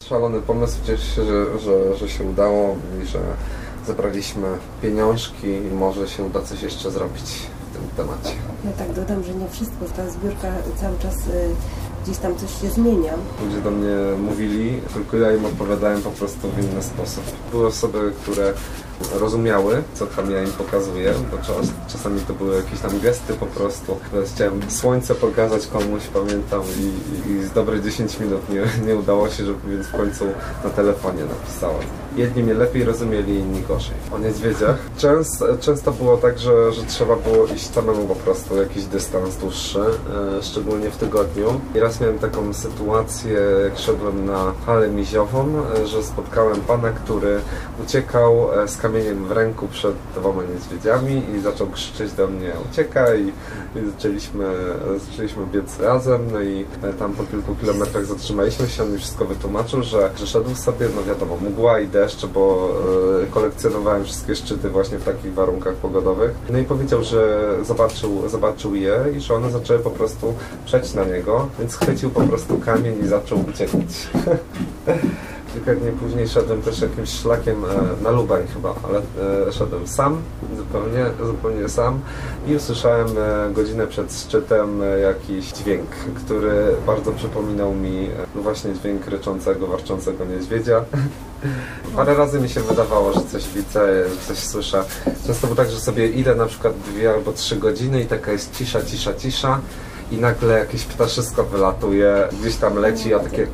Szalony pomysł, cieszę się, że się udało i że zebraliśmy pieniążki i może się uda coś jeszcze zrobić w tym temacie. Ja tak dodam, że nie wszystko, ta zbiórka cały czas gdzieś tam coś się zmienia. Ludzie do mnie mówili, tylko ja im odpowiadałem po prostu w inny sposób. Były osoby, które rozumiały, co tam ja im pokazuję, bo czasami to były jakieś tam gesty po prostu. Chciałem słońce pokazać komuś, pamiętam, i z dobre 10 minut nie udało się, więc w końcu na telefonie napisałem. Jedni mnie lepiej rozumieli, inni gorzej. O niedźwiedziach często było tak, że trzeba było iść samemu po prostu, jakiś dystans dłuższy, szczególnie w tygodniu. I raz miałem taką sytuację, jak szedłem na halę miziową, że spotkałem pana, który uciekał z kamieniem w ręku przed 2 niedźwiedziami i zaczął krzyczeć do mnie: uciekaj! I zaczęliśmy biec razem, no i tam po kilku kilometrach zatrzymaliśmy się, on mi wszystko wytłumaczył, że szedł sobie, no wiadomo, mgła i deszcz, bo kolekcjonowałem wszystkie szczyty właśnie w takich warunkach pogodowych. No i powiedział, że zobaczył je i że one zaczęły po prostu przeć na niego, więc chwycił po prostu kamień i zaczął uciekać. Kilka dni później szedłem też jakimś szlakiem na Lubań chyba, ale szedłem sam, zupełnie sam i usłyszałem godzinę przed szczytem jakiś dźwięk, który bardzo przypominał mi właśnie dźwięk ryczącego, warczącego niedźwiedzia. Parę razy mi się wydawało, że coś widzę, coś słyszę. Często było tak, że sobie idę na przykład 2 albo 3 godziny i taka jest cisza i nagle jakieś ptaszysko wylatuje, gdzieś tam leci, a takie...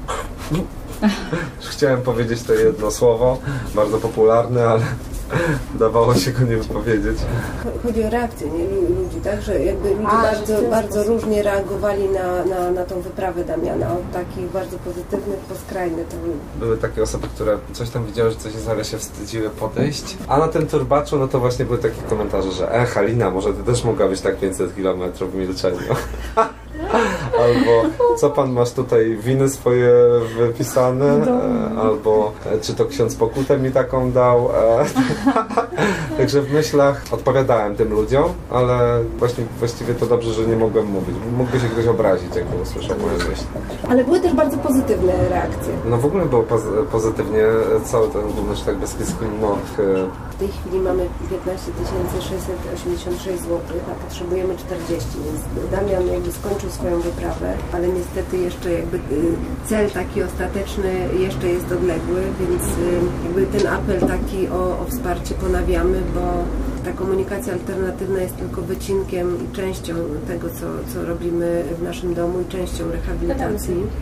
Chciałem powiedzieć to jedno słowo, bardzo popularne, ale dawało się go nie wypowiedzieć. Chodzi o reakcję ludzi, tak? Że jakby ludzie bardzo różnie reagowali na tą wyprawę Damiana, od takich bardzo pozytywnych po skrajne. Były takie osoby, które coś tam widziały, że coś jest, ale się wstydziły podejść. A na tym turbaczu, no to właśnie były takie komentarze, że Halina, może ty też mogłabyś tak 500 km w milczeniu. Albo co pan masz tutaj, winy swoje wypisane, albo czy to ksiądz pokutę mi taką dał. Także w myślach odpowiadałem tym ludziom, ale właściwie to dobrze, że nie mogłem mówić. Mógłby się ktoś obrazić, jakby usłyszał moje myśli. Ale były też bardzo pozytywne reakcje. No w ogóle było pozytywnie, cały ten Górnośląsk Beskidzki W tej chwili mamy 15 686 zł, a potrzebujemy 40, więc Damian jakby skończył swoją wyprawę, ale niestety jeszcze jakby cel taki ostateczny jeszcze jest odległy, więc jakby ten apel taki o wsparcie ponawiamy, bo ta komunikacja alternatywna jest tylko wycinkiem i częścią tego, co robimy w naszym domu i częścią rehabilitacji.